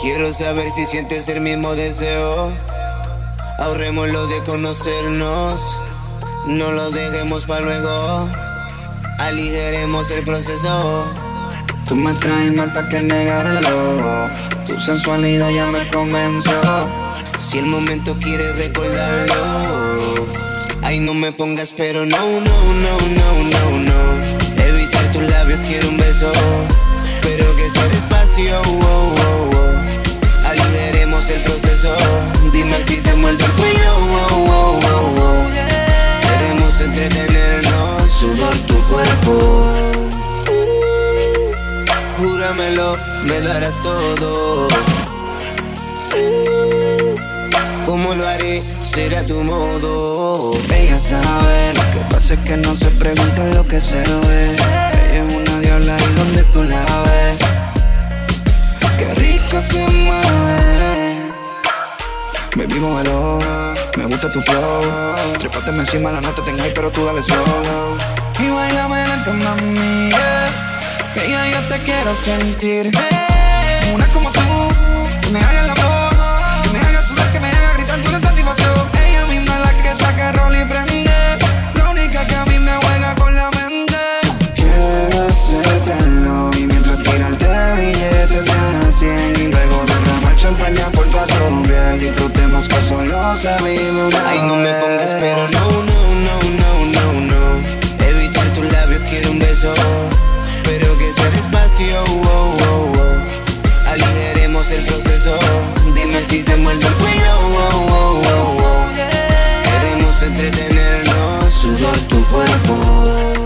Quiero saber si sientes el mismo deseo. Ahorremos lo de conocernos, no lo dejemos para luego. Aligeremos el proceso. Tú me traes mal pa' que negarlo. Tu sensualidad ya me convenció. Si el momento quieres recordarlo, ay, no me pongas pero no, no, no, no, no, no. Evitar tus labios, quiero un beso, pero que sea despacio, oh, oh, oh. Aligeremos el proceso. Dime si te muerdo el cuello, oh, oh, oh, oh. Queremos entretenernos, sudor tu cuerpo. Júramelo, me darás todo. ¿Cómo lo haré? Será tu modo. Ella sabe, lo que pasa es que no se pregunta lo que se ve. Ella es una diabla y donde tú la ves, qué rico se mueve. Baby, móvelo, me gusta tu flow. Trépateme encima, la nota tengo ahí, pero tú dale solo. Y bailame lento, mami, yeah. Que ya yo te quiero sentir, hey. Una como tú, que me haga el amor, que me haga sudar, que me haga gritar con satisfacción. Ella misma es la que saca rol y prende, la única que a mí me juega con la mente. Quiero hacértelo y mientras tirarte billetes de a 100 y luego derramar champaña por tu piel. Disfrutemos que solo sabemos. Ay, no me pongas pero no, no, no, no, no, no. Evitar tus labios, quiero un beso, pero que sea despacio, oh, oh, oh. Aligeremos el proceso. Dime si te muerdo el cuello, oh, oh, oh, oh. Queremos entretenernos, sudor tu cuerpo.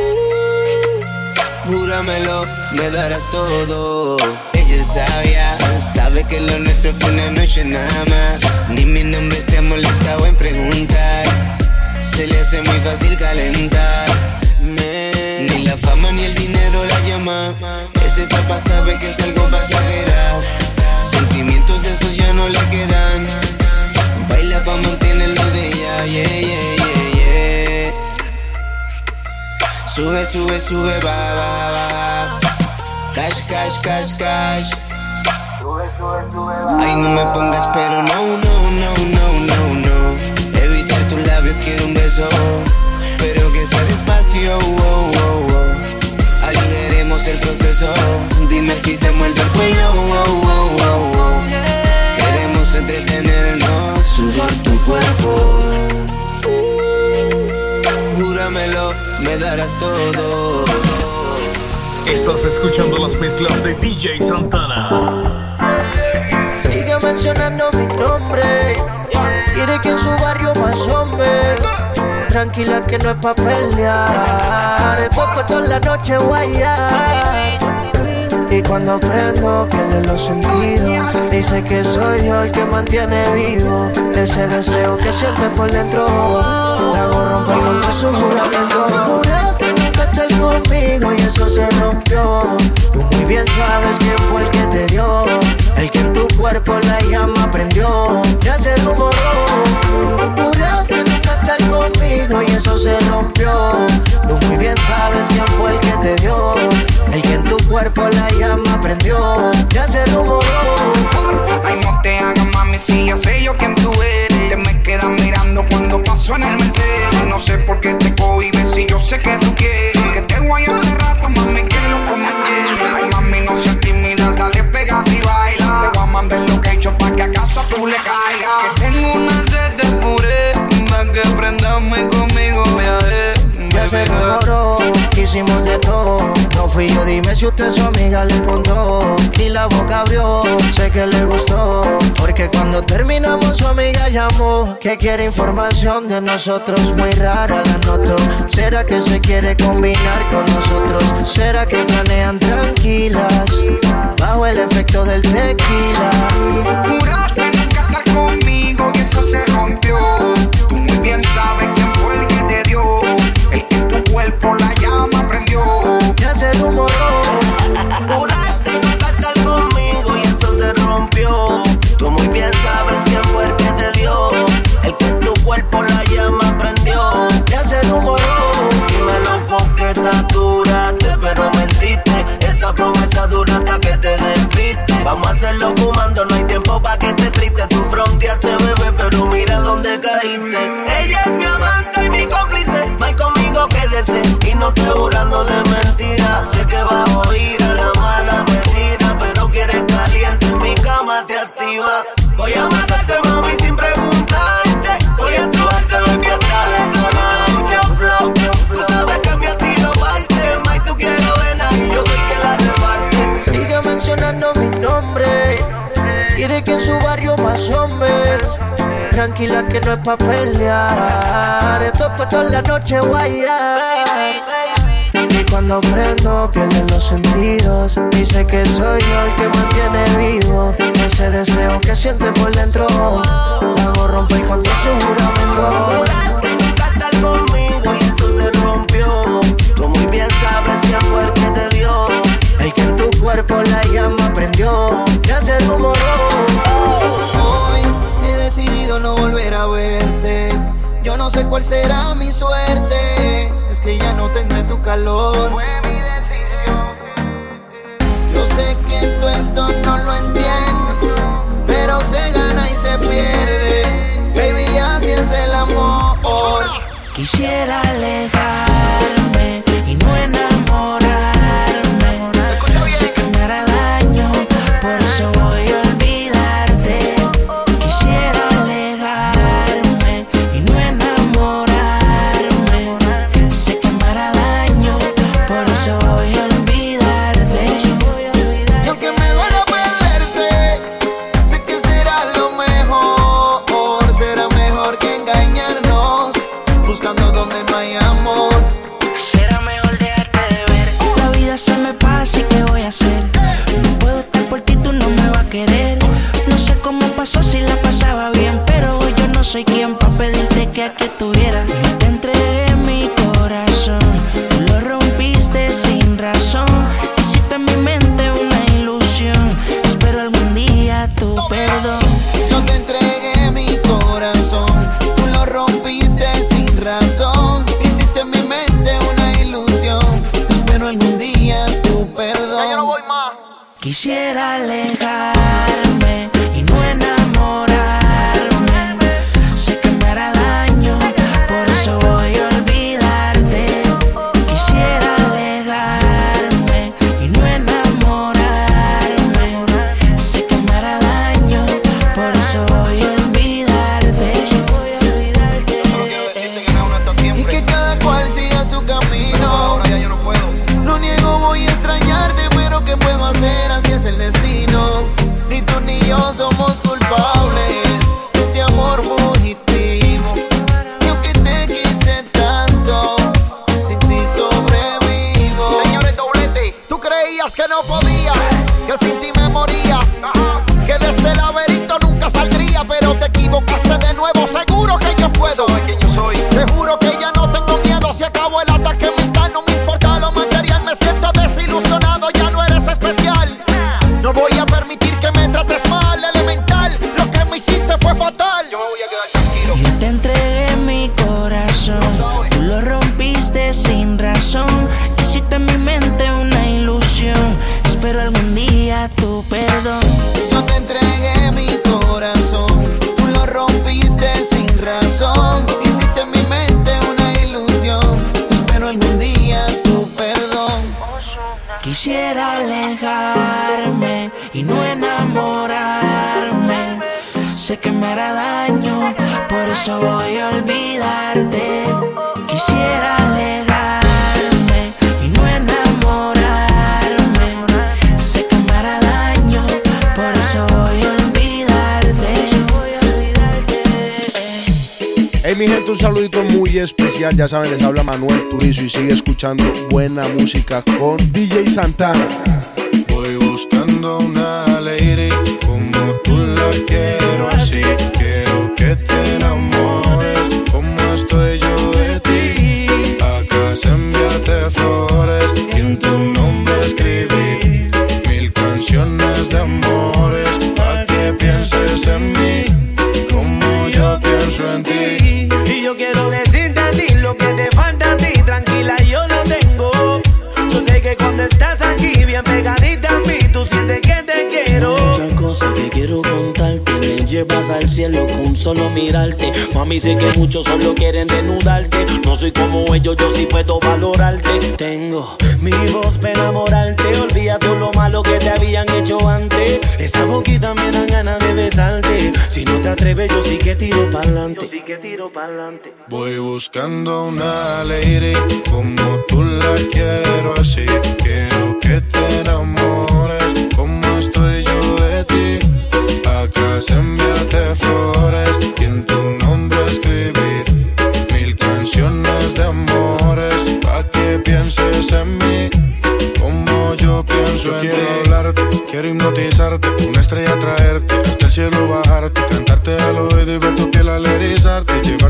Júramelo, me darás todo. Ella es sabia, sabe que lo nuestro fue una noche nada más. Ni mi nombre se ha molestado en preguntar, se le hace muy fácil calentar. Ni la fama ni el dinero la llama. Esa etapa sabe que es algo pasajera. Sentimientos de esos ya no le quedan. Baila pa' mantener lo de ella, yeah, yeah, yeah, yeah. Sube, sube, sube, va, va, va. Cash, cash, cash, cash. Ay, no me pongas pero no, no, no, no, no, no. Evitar tus labios, quiero un beso, pero que sea despacio, oh, oh, oh. Aligeremos el proceso. Dime si te muerdo el cuello, oh, oh, oh, oh. Queremos entretenernos, sudor tu cuerpo. Júramelo, me darás todo. Estás escuchando las mezclas de DJ Santana. Sigue mencionando mi nombre. Quiere que en su barrio más hombre. Tranquila que no es pa' pelear. El foco toda la noche guayar. Y cuando prendo pierde los sentidos. Dice que soy yo el que mantiene vivo ese deseo que siente por dentro. La hago romper con su juramento. Juraste nunca estar conmigo y eso se rompió. Tú muy bien sabes quién fue el que te dio, el que en tu cuerpo la llama prendió. Ya se rumoró. Juraste nunca estar conmigo y eso se rompió. Tú muy bien sabes quién fue el que te dio, el que en tu cuerpo la llama prendió. Ya se rumoró. Ay, no te hagas mami, si ya sé yo quién tú eres. Te me quedas mirando cuando paso en el Mercedes. No sé por qué te cohibes si yo sé que tú quieres. Que te guay hace rato, mami, que loco me tiene. Ay, mami, no seas tímida, dale, pégate y baila. Te voy a mandar lo que he hecho pa' que a casa tú le caigas. Que tengo una sed de puré, pa' que prendas muy conmigo, viaje. Ya se rumoró, hicimos de todo. No fui yo, dime si usted su amiga le contó. Y la boca abrió, sé que le gustó. Porque cuando terminamos su amiga llamó, que quiere información de nosotros, muy rara la noto. ¿Será que se quiere combinar con nosotros? ¿Será que planean tranquilas, bajo el efecto del tequila? Juraste nunca estar conmigo y eso se rompió. Tú muy bien sabes quién fue el que te dio, el que en tu cuerpo la llama prendió. Ya se rumoró. Juraste nunca estar conmigo y eso se rompió. Tú muy bien sabes quién fue el que te dio, el que en tu cuerpo la llama prendió. Ya se rumoró. Dímelo coqueta, duraste pero mentiste. Esa promesa dura hasta que te despiste. Vamos a hacerlo fumando Tranquila que no es pa' pelear. Esto es pa' toda la noche guayar. Y cuando prendo pierden los sentidos. Dice que soy yo el que mantiene vivo ese deseo que sientes por dentro. Hago romper con todo su juramento. Juraste nunca estar conmigo y esto se rompió. Tú muy bien sabes quién fue el que te dio. El que en tu cuerpo la llama prendió. Ya se rumoró. Hoy he decidido no volver a verte. Yo no sé cuál será mi suerte. Es que ya no tendré tu calor. Fue mi decisión. Yo sé que tú esto no lo entiendes, pero se gana y se pierde. Baby, así es el amor. Quisiera alejarme y no enamorarme. Sé que me hará daño, por eso voy a olvidarte. Quisiera alejarme y no enamorarme. Sé que me hará daño, por eso voy a olvidarte. Y aunque me duela perderte, sé que será lo mejor. Será mejor que engañarnos, buscando donde no hay amor. Será mejor dejarte de ver. La vida se me pasa y ¿qué voy a hacer? No puedo estar por ti, tú no me vas a querer. No sé cómo pasó si la pasaba bien, pero hoy yo no soy quien pa' pedirte que aquí estuviera. Yo te entregué mi corazón, tú lo rompiste sin razón. Hiciste en mi mente una ilusión, espero algún día tu perdón. Yo te entregué mi corazón, tú lo rompiste sin razón. Hiciste en mi mente una ilusión, espero algún día tu perdón. Ya yo no voy más. Quisiera alejarme y no enamorarme. Sé que me hará daño, por eso voy a olvidarte. Quisiera alejarme y no enamorarme. Sé que me hará daño, por eso voy a olvidarte. Y que cada cual siga su camino. No niego, voy a extrañarte, pero ¿qué puedo hacer? Así es el destino. Ni tú ni yo somos culpables de este amor fugitivo. Y aunque te quise tanto, sin ti sobrevivo. Señores, doblete. Tú creías que no podía, que sin ti me moría, que de este laberinto nunca saldría, pero te equivocaste de nuevo. Seguro que yo puedo. Te juro que ya no tengo miedo. Si acabó el ataque mental, no me importa lo material. Me siento desilusionado, ya no eres especial. No voy a permitir que me trates mal, elemental. Lo que me hiciste fue fatal. Yo me voy a quedar tranquilo. Yo te entregué mi corazón, tú lo rompiste sin razón. Hiciste en mi mente una ilusión, espero algún día tu perdón. Yo te entregué mi corazón, tú lo rompiste sin razón. Hiciste en mi mente una ilusión, espero algún día tu perdón. Quisiera alejarme y no enamorarme. Sé que me hará daño, por eso voy a olvidarte. Quisiera alejarme y no enamorarme. Sé que me hará daño, por eso voy a olvidarte. Hey mi gente, un saludito muy especial. Ya saben, les habla Manuel Turizo y sigue escuchando buena música con DJ Santana. Voy buscando una lady como tú la quiero así. Quiero que te enamores como estoy yo de ti. Acá se enviarte flores y en tu nombre escribí 1000 canciones de amores pa' que pienses en mí como yo pienso en ti. Y yo quiero decirte a ti lo que te falta a ti. Tranquila, yo lo tengo. Yo sé que cuando estás aquí bien pegadita a mí, tú sientes que te quiero. Muchas cosas que quiero contarte, me llevas al cielo con solo mirarte. Mami, sé que muchos solo quieren desnudarte. No soy como ellos, yo sí puedo valorarte. Tengo mi voz para enamorarte. Olvida todo lo malo que te habían hecho antes. Esa boquita me dan ganas de besarte. Si no te atreves, yo sí que tiro pa'lante. Voy buscando una lady como tú la quiero así. Quiero que te enamores como estoy yo de ti. Acá se enviarte flores y en tu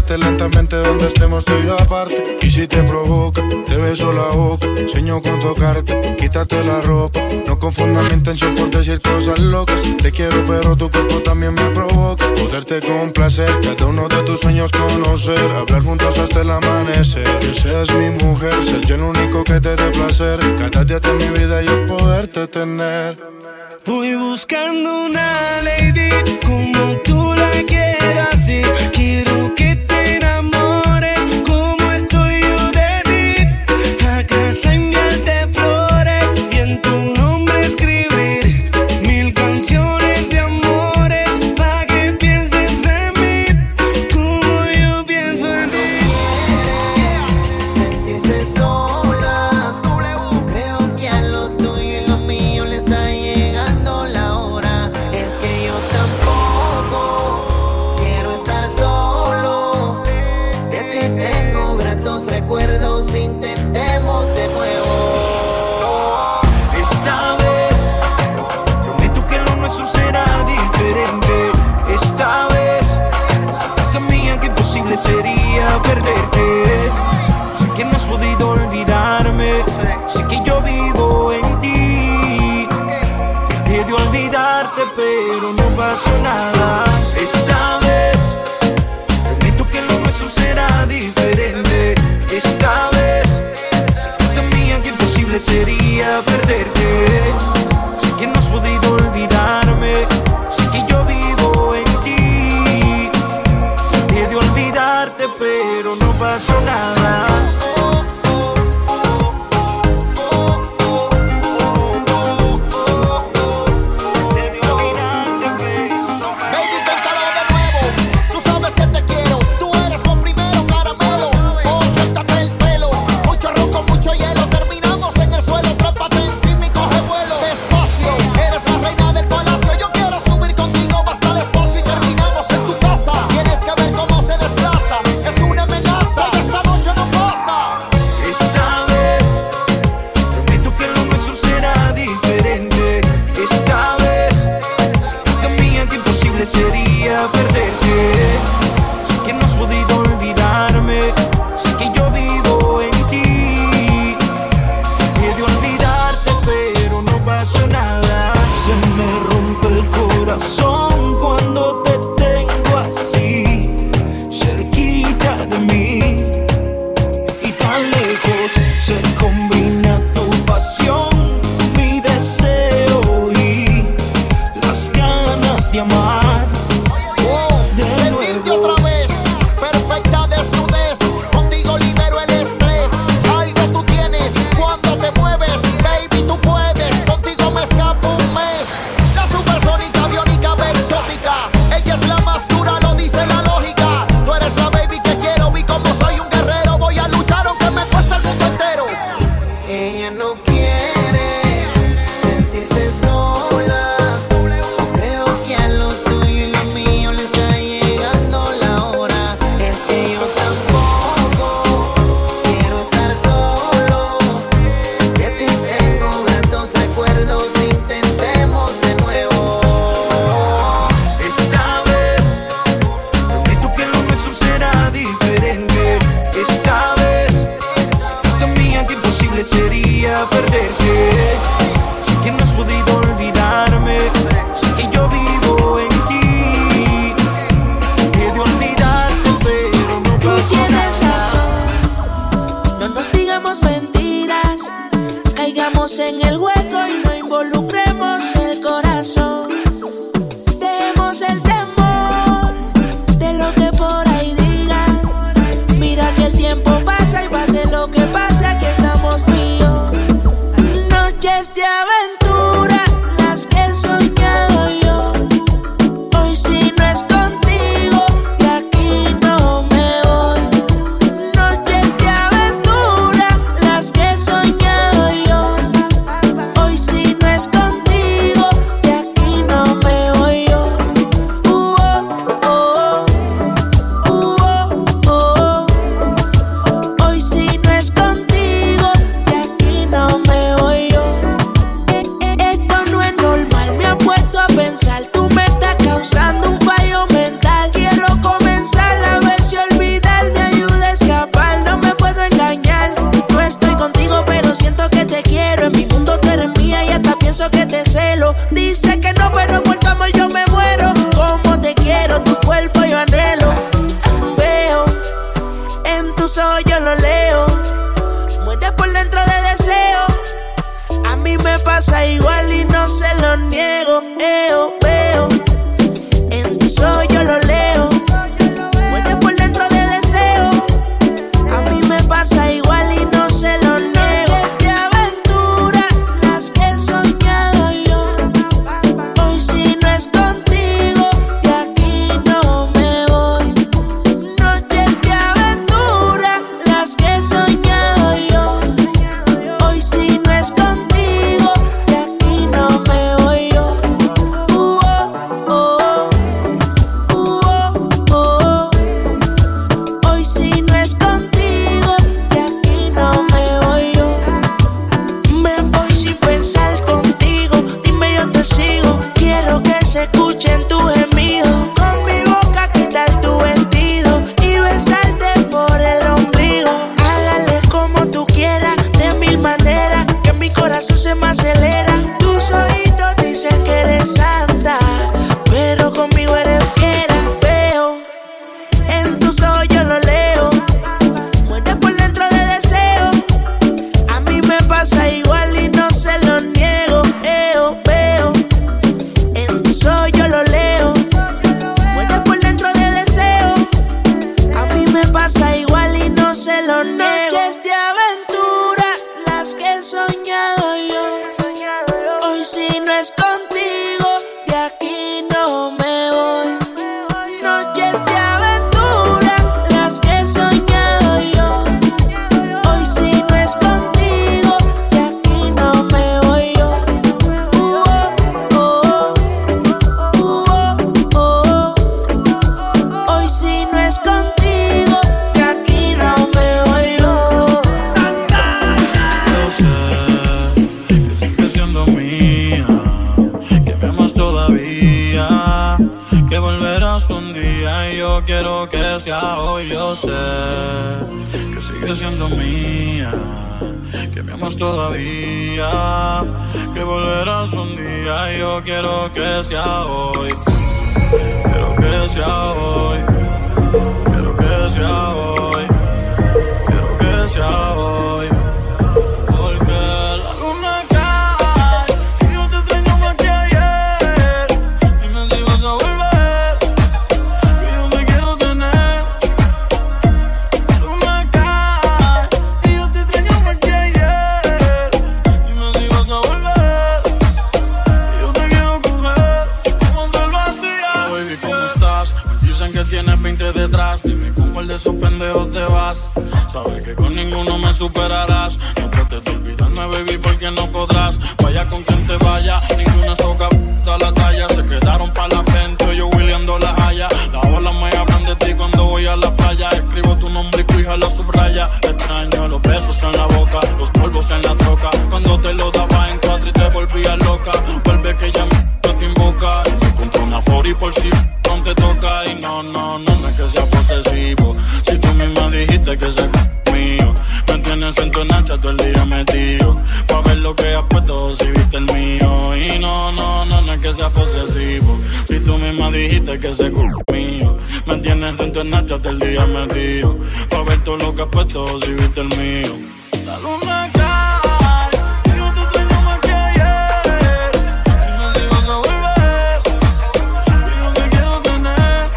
llevarte lentamente donde estemos tú y yo aparte. Y si te provoca, te beso la boca, sueño con tocarte, quítate la ropa. No confunda mi intención por decir cosas locas. Te quiero pero tu cuerpo también me provoca. Poderte complacer, cada uno de tus sueños conocer, hablar juntos hasta el amanecer. Que seas mi mujer, ser yo el único que te dé placer. Cada día de mi vida yo poderte tener. Voy buscando una lady como tú la quieras y quiero que te enamores como estoy yo de ti. A casa enviarte flores y en tu nombre escribir 1000 canciones de amores para que pienses en mí como yo pienso en ti. Sentirse sola, creo que a lo tuyo y lo mío le está llegando la hora. Es que yo tampoco quiero estar solo. De ti tengo gratos recuerdos, intentemos de nuevo. Esta vez prometo que lo nuestro será diferente. Esta vez sé mía que imposible sería perderte. Sé que no has podido olvidarme, sé que yo vivo en ti. Traté de olvidarte pero no pasó nada. Esta vez prometo que lo nuestro será diferente. Esta vez sé mía que imposible sería perderte. Sé que no has podido olvidarme, sé que yo vivo en ti. Traté de olvidarte pero no pasó nada. Baby, inténtalo de nuevo. Tú sabes que te quiero. Tú eres lo primero, caramelo. Oh, suéltate el pelo. Mucho ron con mucho hielo. Terminamos en el suelo. Trépate encima y coge vuelo. Despacio, eres la reina del palacio. Yo quiero subir contigo hasta el espacio y terminamos en tu casa. Tienes que ver cómo se desplaza. Es una amenaza. Esta noche veo. En tus ojos yo lo leo. Muerde por dentro de deseo. A mí me pasa igual y no se lo niego. Noches de aventura, las que he soñado yo. Hoy si no es contigo, de aquí no me voy. Noches de aventura, las que he soñado yo. Hoy si no es contigo, de aquí no me voy yo. Oh, oh, oh. Hoy si no es contigo, de aquí no me voy yo. Me voy sin pensar contigo, dime yo te sigo. Quiero que se escuchen tus gemidos. Con mi boca quitar tu vestido y besarte por el ombligo. Hágale como tú quieras, de mil maneras, que mi corazón se me acelera. Tus ojitos dicen que eres santa, pero conmigo eres fiera. Veo, en tus ojos yo lo leo. Muerde por dentro de deseo. A mí me pasa igual y no se lo niego. Veo, en tus ojos yo lo leo. Muerde por dentro de deseo. A mí me pasa igual y no se lo niego. Noches de aventura, las que he soñado yo. Hoy si no es contigo, de aquí no me voy. Noches de aventura, las que he soñado yo. Hoy si no es contigo, de aquí no me voy yo. Hoy si no es contigo, de aquí no me voy yo. Yo sé que sigues siendo mía, que me amas todavía, que volverás un día y yo quiero que sea hoy. Yo sé que sigues siendo mía, que me amas todavía, que volverás un día y yo quiero que sea hoy. Quiero que sea hoy, quiero que sea hoy, quiero que sea hoy. Porque la luna cae y yo te extraño más que ayer. Dime si vas a volver, que yo te quiero tener. La luna cae y yo te extraño más que ayer. Dime si vas a volver, que yo te quiero coger como te lo hacía. Baby, ¿cómo estás? Dicen que tienes 20 detrás. Dime con cuál de esos pendejos te vas. Sabes que con ninguno me superarás. No trates de olvidarme, baby, porque no podrás. Vaya con quien te vaya, ninguno toca a la talla. Se quedaron pa' la frente, yo Williando la haya. Las olas me hablan de ti cuando voy a la playa. Escribo tu nombre y fija la subraya. Extraño los besos en la boca, los polvos en la troca. Cuando te lo daba en cuatro y te volvía loca. Vuelve que ya te invoca. Y me encontré una 40 por si no te toca. Y no es que sea posesivo. Si tú misma dijiste que ese mío. Me tienes en tu nacha todo el día metido. Pa' ver lo que has puesto si viste el mío. Y no es que sea posesivo. Si tú misma dijiste que ese mío. Me tienes en tu nacha todo el día metido. Pa' ver todo lo que has puesto si viste el mío. La luna cae y yo te extraño más que ayer. Dime si vas a volver, que yo te quiero tener.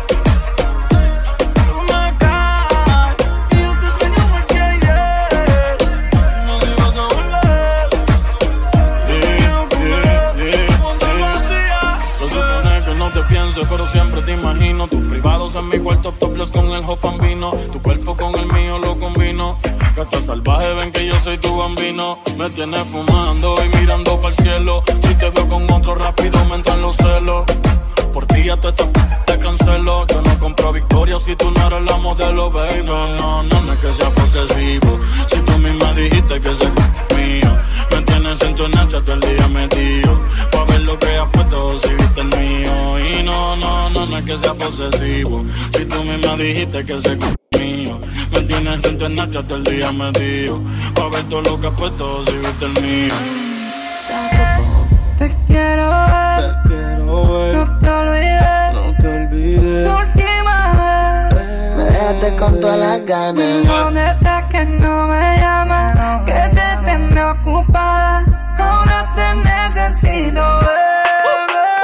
La luna cae y yo te extraño más que ayer. Dime si vas a volver, que yo te quiero coger como te lo hacía. Se supone que no te pienso, pero siempre te imagino. Tus privados en mi cuarto, topless con el hop bambino. Tu cuerpo con el mío lo combino. Gata salvaje, ven que yo soy tu bambino. Me tienes fumando y mirando para el cielo. Si te veo con otro rápido me entran los celos. Por ti ya te cancelo. Yo no compro victoria si tú no eres la modelo, baby. No es que sea posesivo. Si tú misma dijiste que ese mío. Me tienes en tu nacha todo el día metido. Pa' ver lo que has puesto si viste el mío. Y no es que sea posesivo. Si tú misma dijiste que ese mío. Me tienes en tu nacha todo el día metido. Pa' ver todo lo que has puesto si viste el mío. Te quiero ver, no te olvides, la última vez. Me dejaste con todas las ganas. ¿Dónde estás que no me llamas? Que te tendré ocupada. Ahora te necesito, bebé.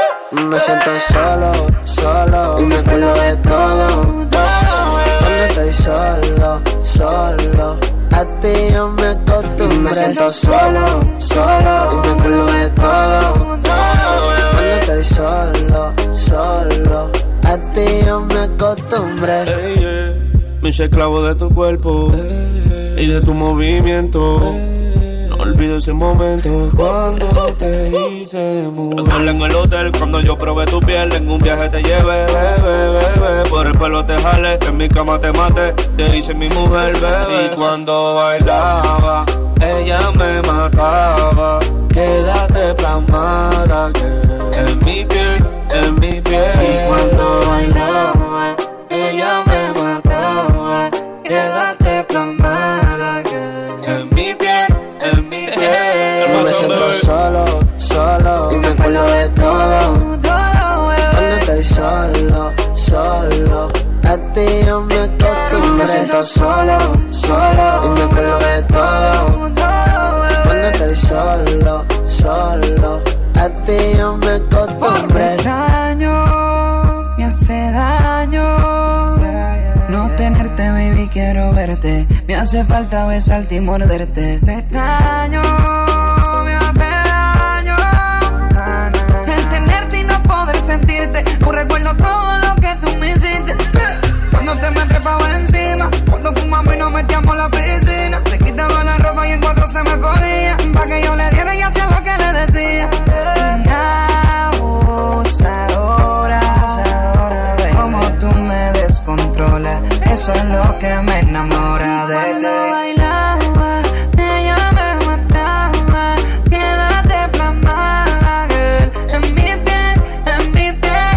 Me siento solo, solo, y me acuerdo de todo. Cuando estoy solo, solo, a ti yo me acostumbré. Me siento solo, solo, y me acuerdo de todo. Cuando estoy solo, solo, a ti yo me acostumbré. Hey, yeah. Me hice esclavo de tu cuerpo y de tu movimiento. No olvido ese momento cuando te hice mujer. En el hotel cuando yo probé tu piel. En un viaje te llevé, bebé. Por el pelo te jale, en mi cama te maté. Te hice mi mujer, bebé. Y cuando bailaba, ella me mataba. Quédate plasmada en mi piel, en mi piel. Y cuando bailaba, ella me mataba. Quédate plasmada en mi piel, en mi piel. Me siento solo, solo, y me acuerdo de todo. Cuando estoy solo, solo, a ti yo me acostumbré. Me siento solo, solo, y me acuerdo de todo. Cuando estoy solo, solo, a ti yo me acostumbré. Te extraño, me hace daño no tenerte, baby, quiero verte. Me hace falta besarte y morderte. Te extraño, me hace daño el tenerte y no poder sentirte. No recuerdo todo lo que tú me hiciste. Cuando te me trepaba encima, cuando fumamos y nos metíamos a la piscina. Te quitaba la ropa y en cuatro se me ponía, pa' que yo le diera y hacía lo que le decía. Abusadora, como tú me descontrolas, eso es lo que me enamora de ti. Cuando bailaba, ella me mataba. Quédate plasmada, girl, en mi piel, en mi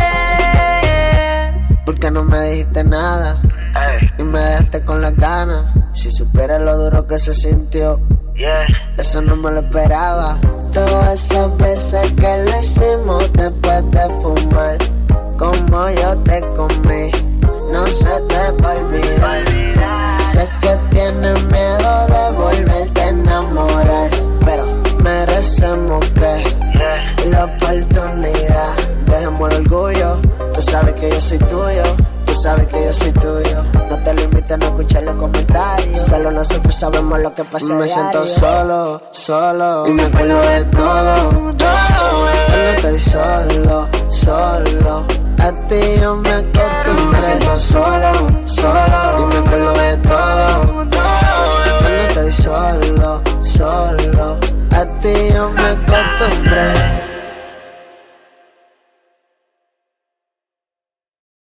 piel. ¿Por qué no me dijiste nada? Y me dejaste con las ganas. Si supieras lo duro que se sintió, eso no me lo esperaba. Todas esas veces que lo hicimos después de fumar, como yo te comí, no se te va a olvidar. Sé que tienes miedo de volverte a enamorar, pero merecemos que la oportunidad. Dejemos el orgullo, tú sabes que yo soy tuyo. Tú sabes que yo soy tuyo. No te limites a no escuchar los comentarios. Solo nosotros sabemos lo que pasa. Me siento solo, solo, y me acuerdo de todo. Cuando estoy solo, solo, a ti yo me acostumbré. Me siento solo, solo, y me acuerdo de todo. Cuando estoy solo, solo, a ti yo me acostumbré.